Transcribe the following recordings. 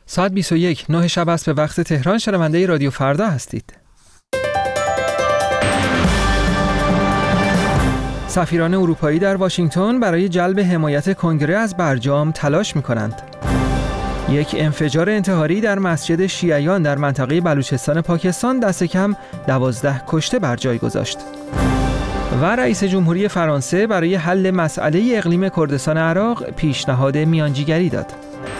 ساعت 21 9 شب است به وقت تهران. شنونده رادیو فردا هستید. سفیران اروپایی در واشنگتن برای جلب حمایت کنگره از برجام تلاش می‌کنند. یک انفجار انتحاری در مسجد شیعیان در منطقه بلوچستان پاکستان دست کم 12 کشته بر جای گذاشت. و رئیس جمهوری فرانسه برای حل مسئله اقلیم کردستان عراق پیشنهاد میانجیگری داد.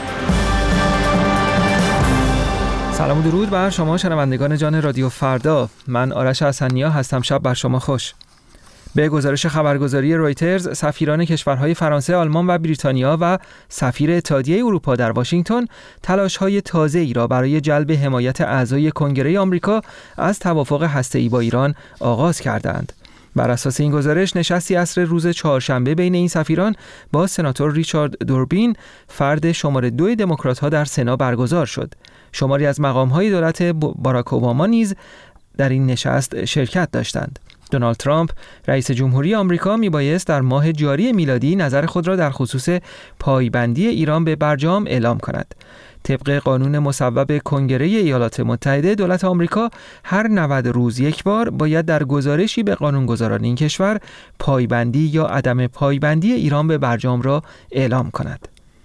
سلام و درود بر شما شنوندگان جان رادیو فردا. من آرش حسنیا هستم. شب بر شما خوش. به گزارش خبرگزاری رویترز، سفیران کشورهای فرانسه، آلمان و بریتانیا و سفیر اتحادیه اروپا در واشنگتن تلاش‌های تازه‌ای را برای جلب حمایت اعضای کنگره آمریکا از توافق هسته‌ای با ایران آغاز کردند. بر اساس این گزارش، نشستی عصر روز چهارشنبه بین این سفیران با سناتور ریچارد دوربین، فرد شماره 2 دموکرات‌ها در سنا برگزار شد. شماری از مقام‌های دولت باراک اوباما نیز در این نشست شرکت داشتند. دونالد ترامپ رئیس جمهوری آمریکا میبایست در ماه جاری میلادی نظر خود را در خصوص پایبندی ایران به برجام اعلام کند. طبق قانون مصوب کنگره ایالات متحده، دولت آمریکا هر 90 روز یک بار باید در گزارشی به قانونگذاران این کشور پایبندی یا عدم پایبندی ایران به برجام را اعلام کند.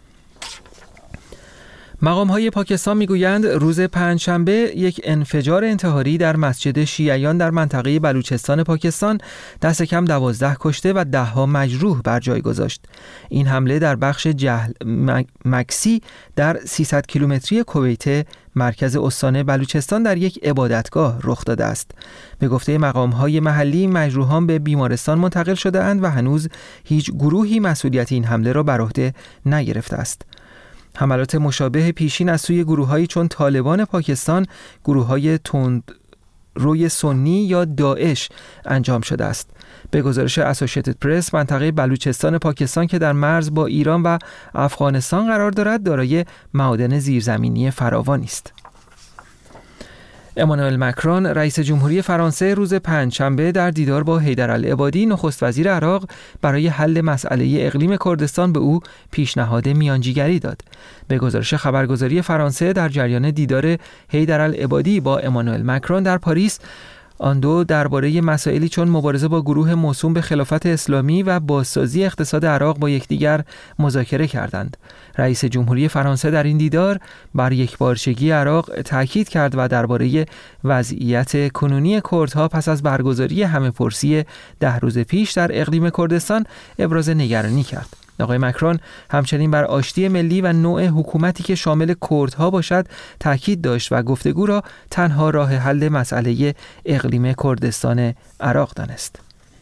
مقام‌های پاکستان میگویند روز پنجشنبه یک انفجار انتحاری در مسجد شیعیان در منطقه بلوچستان پاکستان دست کم 12 کشته و 10 مجروح بر جای گذاشت. این حمله در بخش جهل مکسی در 300 کیلومتری کویت، مرکز استان بلوچستان، در یک عبادتگاه رخ داده است. به گفته مقام‌های محلی، مجروحان به بیمارستان منتقل شده اند و هنوز هیچ گروهی مسئولیت این حمله را بر عهده نگرفته است. حملات مشابه پیشین از سوی گروه‌هایی چون طالبان پاکستان، گروه‌های تندروی سنی یا داعش انجام شده است. به گزارش اسوسییتد پرس، منطقه بلوچستان پاکستان که در مرز با ایران و افغانستان قرار دارد، دارای معادن زیرزمینی فراوانی است. امانوئل مکرون رئیس جمهوری فرانسه روز پنجشنبه در دیدار با حیدرالعبادی نخست وزیر عراق برای حل مسئله اقلیم کردستان به او پیشنهاد میانجیگری داد. به گزارش خبرگزاری فرانسه، در جریان دیدار حیدرالعبادی با امانوئل مکرون در پاریس، آن دو درباره مسائلی چون مبارزه با گروه موسوم به خلافت اسلامی و بازسازی اقتصاد عراق با یکدیگر مذاکره کردند. رئیس جمهوری فرانسه در این دیدار بر یکپارچگی عراق تاکید کرد و درباره وضعیت کنونی کردها پس از برگزاری همه‌پرسی 10 روز پیش در اقلیم کردستان ابراز نگرانی کرد. آقای مکرون همچنین بر آشتی ملی و نوع حکومتی که شامل کردها باشد تاکید داشت و گفتگو را تنها راه حل مسئله اقلیم کردستان عراق دانست.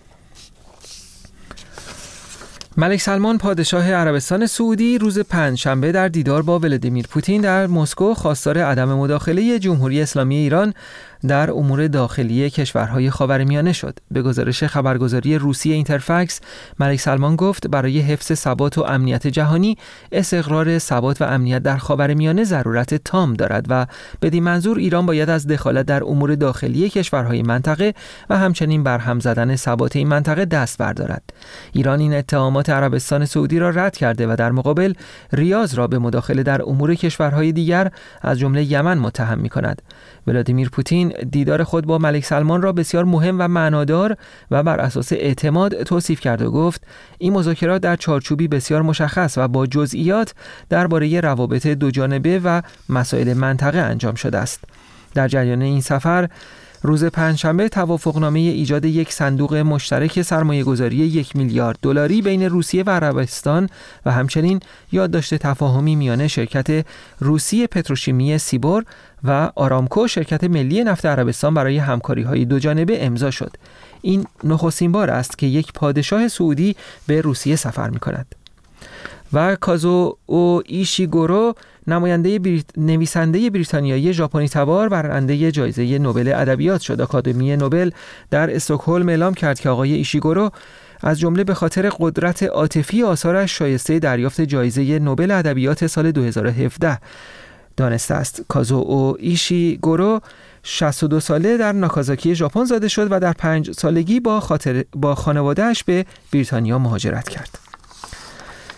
ملک سلمان پادشاه عربستان سعودی روز پنجشنبه در دیدار با ولادیمیر پوتین در مسکو خواستار عدم مداخله جمهوری اسلامی ایران در امور داخلی کشورهای خاورمیانه شد. به گزارش خبرگزاری روسی اینترفکس، ملک سلمان گفت برای حفظ ثبات و امنیت جهانی، استقرار ثبات و امنیت در خاورمیانه ضرورت تام دارد و بدین منظور ایران باید از دخالت در امور داخلی کشورهای منطقه و همچنین برهم زدن ثبات این منطقه دست بردارد. ایران این اتهامات عربستان سعودی را رد کرده و در مقابل ریاض را به مداخله در امور کشورهای دیگر از جمله یمن متهم می‌کند. ولادیمیر پوتین دیدار خود با ملک سلمان را بسیار مهم و معنادار و بر اساس اعتماد توصیف کرد و گفت این مذاکرات در چارچوبی بسیار مشخص و با جزئیات درباره روابط دوجانبه و مسائل منطقه انجام شده است. در جریان این سفر روز پنجشنبه توافقنامه ایجاد یک صندوق مشترک سرمایه‌گذاری 1 میلیارد دلاری بین روسیه و عربستان و همچنین یادداشت تفاهمی میان شرکت روسی پتروشیمی سیبور و آرامکو، شرکت ملی نفت عربستان، برای همکاری‌های دوجانبه امضا شد. این نخستین بار است که یک پادشاه سعودی به روسیه سفر می‌کند. و کازو او ایشیگورو، نویسنده بریتانیایی ژاپنی تبار، برنده جایزه نوبل ادبیات شد. آکادمی نوبل در استکهلم اعلام کرد که آقای ایشیگورو از جمله به خاطر قدرت عاطفی آثارش شایسته دریافت جایزه نوبل ادبیات سال 2017 دانسته است. کازو ایشیگورو 62 ساله در ناکازاکی ژاپن زاده شد و در 5 سالگی با خانواده‌اش به بریتانیا مهاجرت کرد.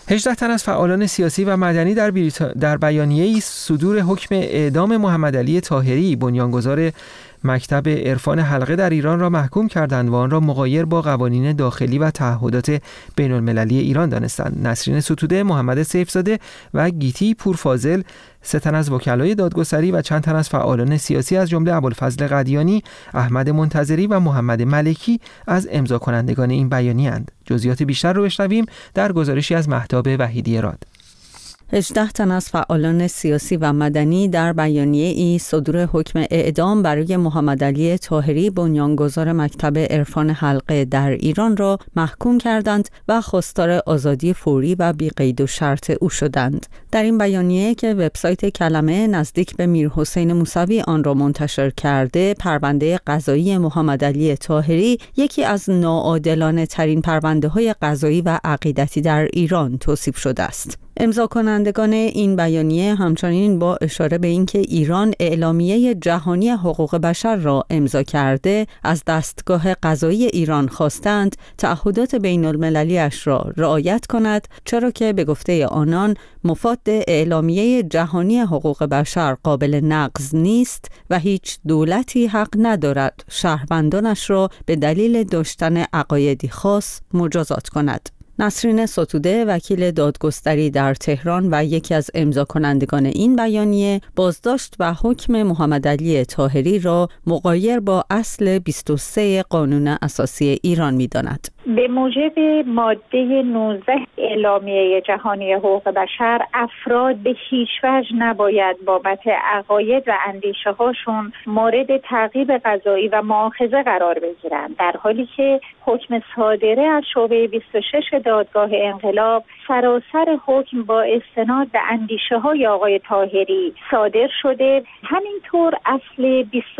18 تن از فعالان سیاسی و مدنی در بیانیه‌ای صدور حکم اعدام محمد علی طاهری بنیانگذار مکتب عرفان حلقه در ایران را محکوم کردند و آن را مغایر با قوانین داخلی و تعهدات بین المللی ایران دانستند. نسرین ستوده، محمد سیفزاده و گیتی پورفاضل، 3 تن از وکلای دادگستری و چند تن از فعالان سیاسی از جمله ابوالفضل قدیانی، احمد منتظری و محمد ملکی از امضا کنندگان این بیانیه اند. جزئیات بیشتر رو بشنویم در گزارشی از مهتاب وحیدی راد. 18 تن از فعالان سیاسی و مدنی در بیانیه‌ای صدور حکم اعدام برای محمد علی طاهری بنیانگذار مکتب عرفان حلقه در ایران را محکوم کردند و خواستار آزادی فوری و بی قید و شرط او شدند. در این بیانیه که وبسایت کلمه نزدیک به میرحسین موسوی آن را منتشر کرده، پرونده قضایی محمد علی طاهری یکی از ناعادلانه ترین پرونده‌های قضایی و عقیدتی در ایران توصیف شده است. امضا کنندگان این بیانیه همچنین با اشاره به اینکه ایران اعلامیه جهانی حقوق بشر را امضا کرده، از دستگاه قضایی ایران خواستند تعهدات بین المللی‌اش را رعایت کند، چرا که به گفته آنان مفاد اعلامیه جهانی حقوق بشر قابل نقض نیست و هیچ دولتی حق ندارد شهروندانش را به دلیل داشتن عقایدی خاص مجازات کند. نسرین ستوده، وکیل دادگستری در تهران و یکی از امضا کنندگان این بیانیه، بازداشت و حکم محمد علی طاهری را مغایر با اصل 23 قانون اساسی ایران می‌داند. به موجب ماده 19 اعلامیه جهانی حقوق بشر، افراد به هیچ وجه نباید بابت عقاید و اندیشه هاشون مورد تعقیب قضایی و مؤاخذه قرار بگیرند، در حالی که حکم صادره از شعبه 26 دادگاه انقلاب سراسر حکم با استناد به اندیشه های آقای طاهری صادر شده. همینطور اصل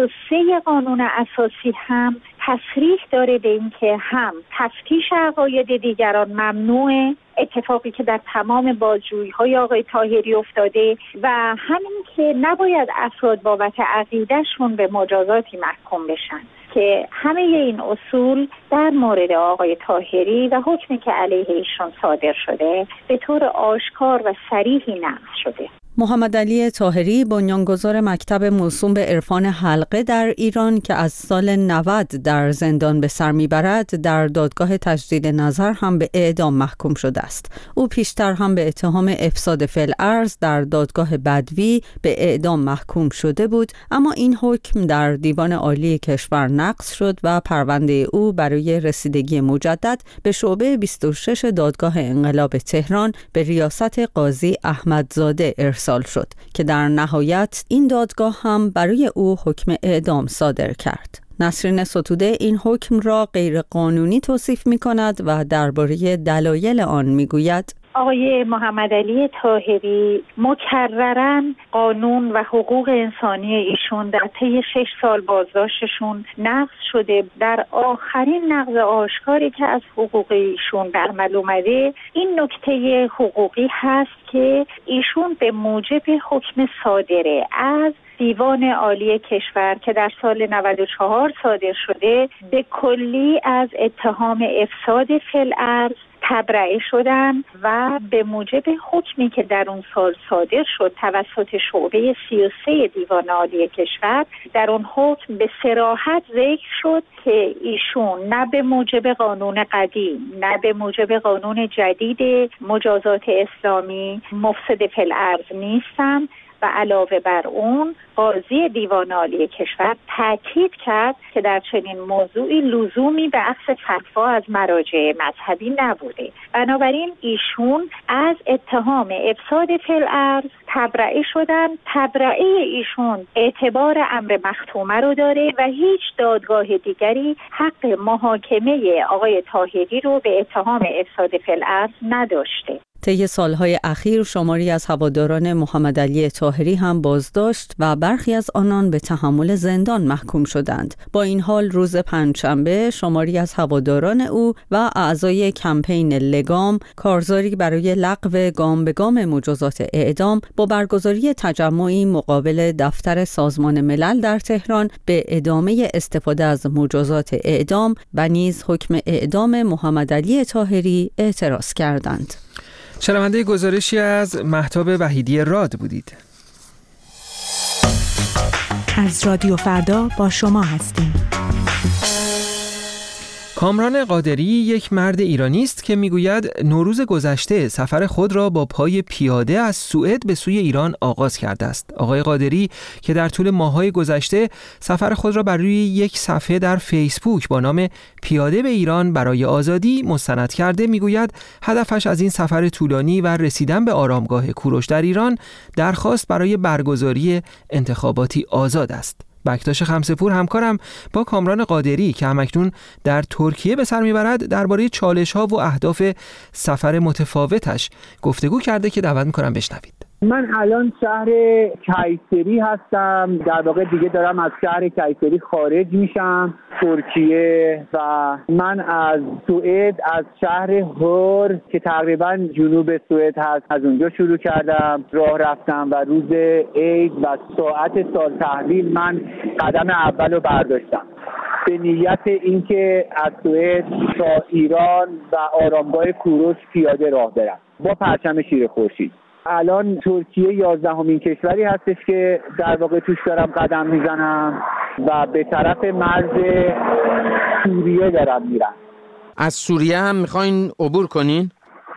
23 قانون اساسی هم تصریح داره به این که هم تفتیش عقاید دیگران ممنوعه، اتفاقی که در تمام بازجویی‌های آقای طاهری افتاده، و همین که نباید افراد بابت عقیده‌شون به مجازاتی محکوم بشن، که همه این اصول در مورد آقای طاهری و حکمی که علیه ایشون صادر شده به طور آشکار و صریحی نقض شده. محمد علی طاهری بنیانگذار مکتب موسوم به عرفان حلقه در ایران که از سال 90 در زندان به سر میبرد، در دادگاه تجدید نظر هم به اعدام محکوم شده است. او پیشتر هم به اتهام افساد فی الارض در دادگاه بدوی به اعدام محکوم شده بود، اما این حکم در دیوان عالی کشور نقض شد و پرونده او برای رسیدگی مجدد به شعبه 26 دادگاه انقلاب تهران به ریاست قاضی احمدزاده ارسال شد که در نهایت این دادگاه هم برای او حکم اعدام صادر کرد. نسرین ستوده این حکم را غیر قانونی توصیف می کند و درباره دلایل آن می گوید: آقای محمد علی طاهری مکرراً قانون و حقوق انسانی ایشون در طی 6 سال بازداشتشون نقض شده. در آخرین نقض آشکاری که از حقوق ایشون در عمل اومده، این نکته حقوقی هست که ایشون به موجب حکم صادره از دیوان عالی کشور که در سال 94 صادر شده، به کلی از اتهام افساد فی الارض تبرئه شدن و به موجب حکمی که در اون سال صادر شد توسط شعبه 33 دیوان عالی کشور، در اون حکم به صراحت ذکر شد که ایشون نه به موجب قانون قدیم نه به موجب قانون جدید مجازات اسلامی مفسد فی الارض نیستن، و علاوه بر اون قاضی دیوان عالی کشور تاکید کرد که در چنین موضوعی لزومی به اخذ فتوا از مراجع مذهبی نبوده. بنابراین ایشون از اتهام افساد فی الارض تبرئه شدن. تبرئه ایشون اعتبار امر مختومه رو داره و هیچ دادگاه دیگری حق محاکمه آقای طاهری رو به اتهام افساد فی الارض نداشته. طی سالهای اخیر شماری از هواداران محمد علی طاهری هم بازداشت و برخی از آنان به تحمل زندان محکوم شدند. با این حال روز پنجشنبه شماری از هواداران او و اعضای کمپین لگام، کارزاری برای لغو گام به گام مجازات اعدام، با برگزاری تجمعی مقابل دفتر سازمان ملل در تهران به ادامه استفاده از مجازات اعدام و نیز حکم اعدام محمد علی طاهری اعتراض کردند. شنونده گزارشی از مهتاب وحیدی راد بودید. از رادیو فردا با شما هستیم. کامران قادری یک مرد ایرانی است که میگوید نوروز گذشته سفر خود را با پای پیاده از سوئد به سوی ایران آغاز کرده است. آقای قادری که در طول ماه‌های گذشته سفر خود را بر روی یک صفحه در فیسبوک با نام پیاده به ایران برای آزادی مستند کرده، میگوید هدفش از این سفر طولانی و رسیدن به آرامگاه کوروش در ایران درخواست برای برگزاری انتخاباتی آزاد است. بکتاش خمسه‌پور همکارم با کامران قادری که همکنون در ترکیه به سر میبرد درباره چالش‌ها و اهداف سفر متفاوتش گفتگو کرده که دعوت می‌کنم بشنوید. من الان شهر کیسری هستم، در واقع دیگه دارم از شهر کیسری خارج میشم ترکیه و من از سوئد از شهر هور که تقریبا جنوب سوئد هست از اونجا شروع کردم راه رفتم و روز عید و ساعت سال تحویل من قدم اول رو برداشتم به نیت اینکه از سوئد تا ایران و آرامگاه کوروش پیاده راه برم با پرچم شیر خورشید. الان ترکیه 11مین کشوری هستش که در واقع توش دارم قدم میزنم و به طرف مرز سوریه دارم میرم. از سوریه هم میخواین عبور کنین؟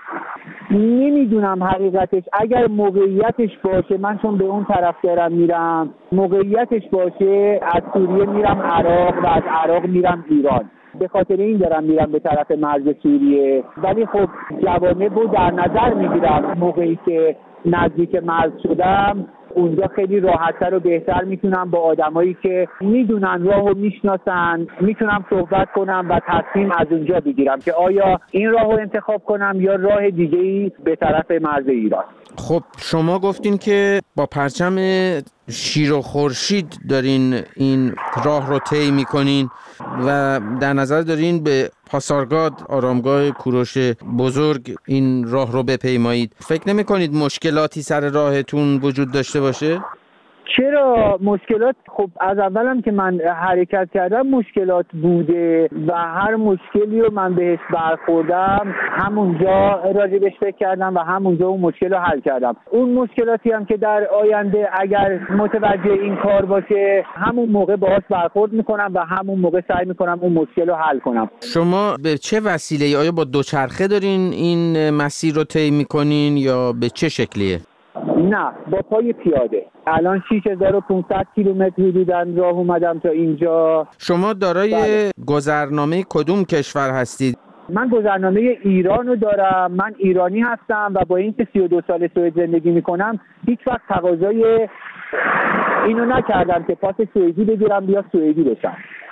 نمیدونم حقیقتش، اگر موقعیتش باشه، من چون به اون طرف دارم میرم، موقعیتش باشه از سوریه میرم عراق و از عراق میرم ایران. به خاطر این دارم میرم به طرف مرز سوریه، ولی خب جوانب رو در نظر میگیرم. موقعی که نزدیک مرز شدم اونجا خیلی راحت‌تر و بهتر میتونم با آدمایی که میدونن راهو میشناسن میتونم صحبت کنم و تصمیم از اونجا بگیرم که آیا این راهو انتخاب کنم یا راه دیگه‌ای به طرف مرز ایران. خب شما گفتین که با پرچم شیر و خورشید دارین این راه رو طی میکنین و در نظر دارین به پاسارگاد آرامگاه کوروش بزرگ این راه رو بپیمایید. فکر نمی کنید مشکلاتی سر راهتون وجود داشته باشه؟ چرا مشکلات؟ خب از اولم که من حرکت کردم مشکلات بوده و هر مشکلی رو من بهش برخوردم همونجا راجبش فکر کردم و همونجا اون مشکل رو حل کردم. اون مشکلاتی هم که در آینده اگر متوجه این کار باشه همون موقع باهاش برخورد میکنم و همون موقع سعی میکنم اون مشکل رو حل کنم. شما به چه وسیله‌ای؟ آیا با دوچرخه دارین این مسیر رو طی میکنین یا به چه شکلیه؟ نه، با پای پیاده. الان 6500 کیلومتر حدوداً راه اومدم تا اینجا. شما دارای گذرنامه کدوم کشور هستید؟ من گذرنامه ایران رو دارم. من ایرانی هستم و با اینکه 32 سال سوئد زندگی میکنم هیچ وقت تقاضای اینو نکردم که پاس سوئدی بگیرم یا سوئدی بشم.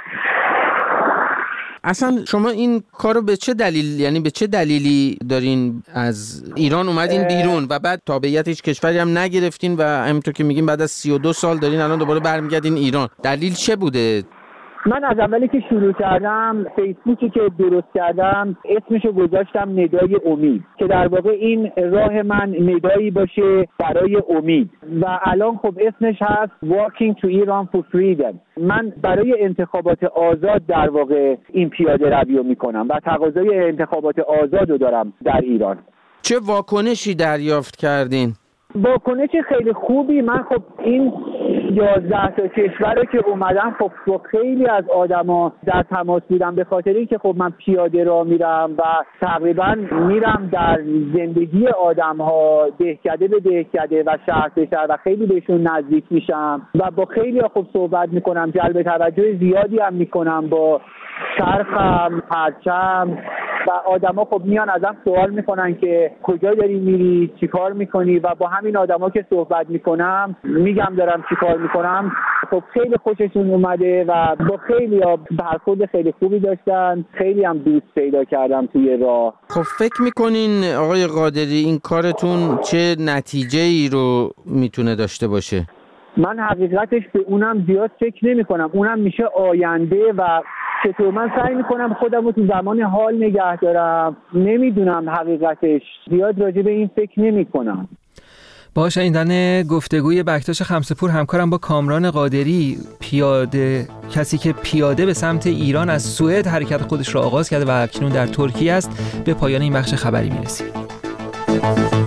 اصلا شما این کارو به چه دلیل، یعنی به چه دلیلی دارین از ایران اومدین بیرون و بعد تابعیت هیچ کشوری هم نگرفتین و همینطور که میگین بعد از 32 سال دارین الان دوباره برمیگردین ایران؟ دلیل چه بوده؟ من از اولی که شروع کردم فیسبوکی که درست کردم اسمشو گذاشتم ندای امید که در واقع این راه من ندایی باشه برای امید و الان خب اسمش هست Walking to Iran for Freedom. من برای انتخابات آزاد در واقع این پیاده روی رو میکنم و تقاضای انتخابات آزاد رو دارم در ایران. چه واکنشی دریافت کردین؟ واکنش خیلی خوبی. من خب این 11 تا کشور رو که اومدم خب با خیلی از آدما در تماس بودم به خاطر اینکه خب من پیاده راه میرم و تقریبا میرم در زندگی آدم‌ها دهکده به دهکده و شهر به شهر و خیلی بهشون نزدیک میشم و با خیلی خوب صحبت میکنم، جلب توجه زیادی هم میکنم با چرخم، پرچم و آدما خب میان ازم سوال میکنن که کجا داری میری، چیکار میکنی و با همین آدما که صحبت میکنم میگم دارم چیکار میکنم. خب خیلی خوششون اومده و با خیلی برخورد خیلی خوبی داشتن، خیلی هم دوست پیدا کردم توی راه. خب فکر میکنین آقای قادری این کارتون چه نتیجه‌ای رو میتونه داشته باشه؟ من حقیقتش به اونم زیاد فکر نمی کنم. اونم میشه آینده و چطور من سعی میکنم خودم رو تو زمان حال نگه دارم. نمیدونم حقیقتش، زیاد راجع به این فکر نمی کنم. با شنیدن گفتگوی بکتاش خمسه‌پور همکارم با کامران قادری، کسی که پیاده به سمت ایران از سوئد حرکت خودش را آغاز کرده و اکنون در ترکیه است، به پایان این بخش خبری میرسیم. شما.